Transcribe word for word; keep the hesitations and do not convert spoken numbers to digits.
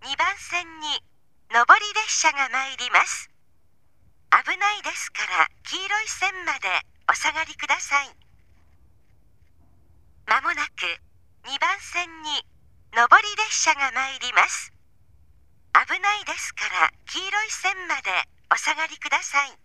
にばん線に上り列車が参ります。危ないですから黄色い線までお下がりください。まもなくにばん線に上り列車が参ります。危ないですから黄色い線までお下がりください。